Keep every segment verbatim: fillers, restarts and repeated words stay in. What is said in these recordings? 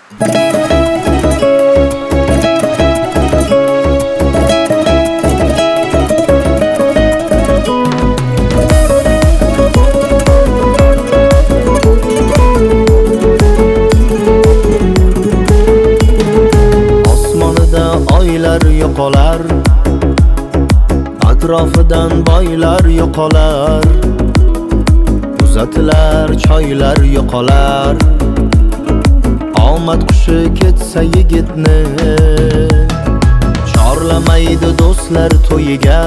Oylar yo'qolar, atrofidan boylar yo'qolar, uzatilar choylar yo'qolar. Omad qushi ketsa yigitni chorlamaydi do'stlar to'yiga,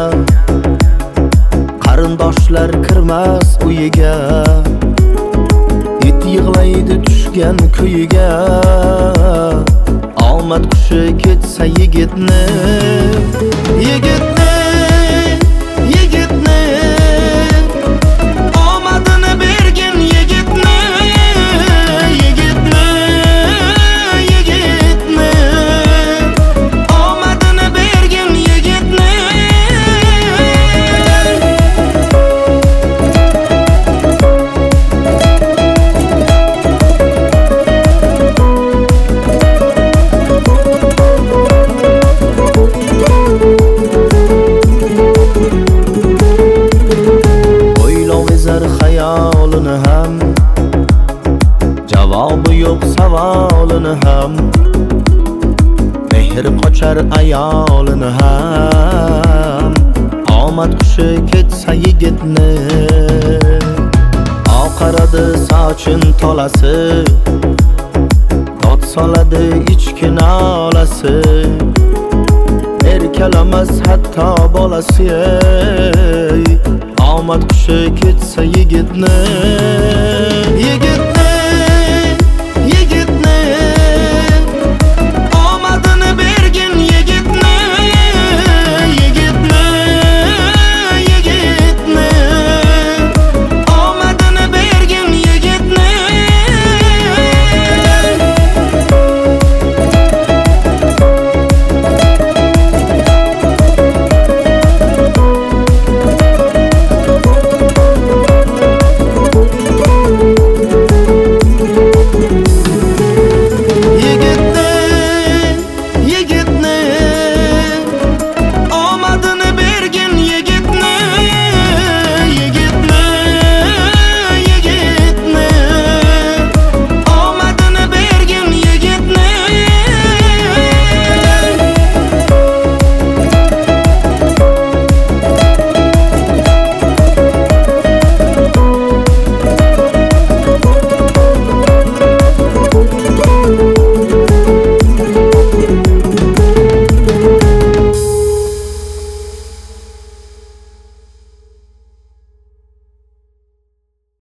qarindoshlar kirmas uyiga, it yig'laydi tushgan kuyiga. Omad qushi ketsa yigitni, yigitni, yigitni, omadini bergin yigitni, yigitni, yigitni, omadini bergin yigitni. Xayolini ham, javobi yo'q savolini ham, mehr qochar ayolini ham. Omad qushi ketsa yigitni, oqaradi sochin tolasi, dod soladi ichki nolasi, erkalamas hatto bolasi. Omad qushi ketsa yigitni, yigitni.